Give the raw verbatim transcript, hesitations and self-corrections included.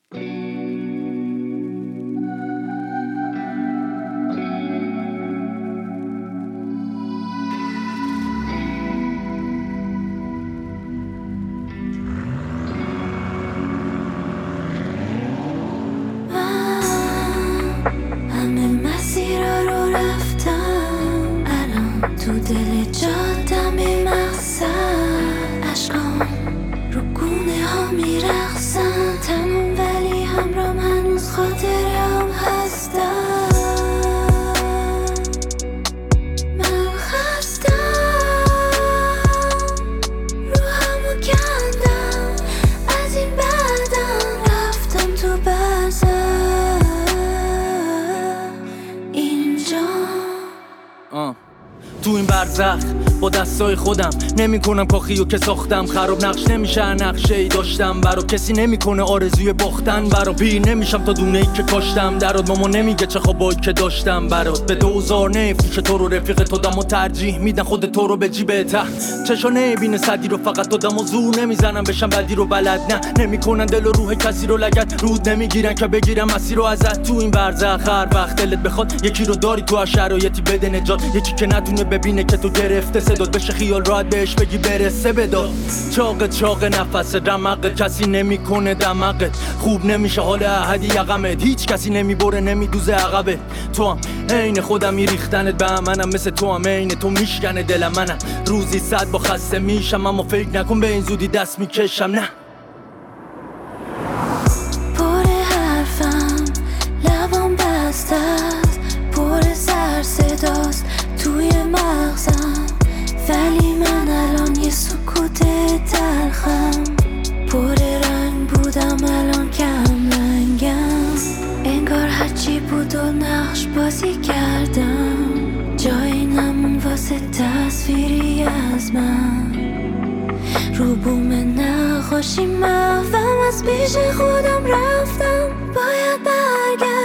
تو دل جادم مقصد عشقام رو گونه ها میرقصن تموم ولی همرام هنوز خاطرم هستم من خستم رو همو کندم از این بعدم رفتم تو برزخ اینجا آه. تو این برزخ با دستای خودم نمی کنم کاخیو که ساختم خراب نقش نمیشه نقشه ای داشتم برا کسی نمیکنه آرزوی باختن برا پیر نمیشم تا دونه ای که کاشتم درات ماما نمیگه چه خوابایی که داشتم برات به دوزار نفروش تو رو رفیق تو دم و ترجیح میدن خود تو رو به جیب ته چشا نبینه صدی رو فقط تو دم و زور نمیزنم بشم بدی رو بلد نه نمیکنن دل و روح کسی رو لگد رود نمیگیرن که بگیرم مسیر رو ازت تو این برزخ هر وقت دلت بخواد یکی رو داری تو هر شرایطی بده نجات یکی که نتونه ببینه که تو گرفته صدات بشه خیال راحت بهش بگی برسه بداد چاق چاق نفس رمق کسی نمیکنه دمقت خوب نمیشه حال احدی یقمت هیچ کسی نمیبره نمیدوزه عقبه تو هم عین خودم میریختنت به منم مثل تو هم عین تو میشکنه دلم منم روزی صد با خسته میشم اما فکر نکن به این زودی دست میکشم نه پر حرفم لبام بسته است پر سر صداست توی مغزم ولی من الان یه سکوت تلخم پر رنگ بودم الان کم رنگم انگار هرچی بود و نقش بازی کردم جایی نمون واسه تصویری از من رو بوم نقاشی محوم از پیش خودم رفتم باید برگردم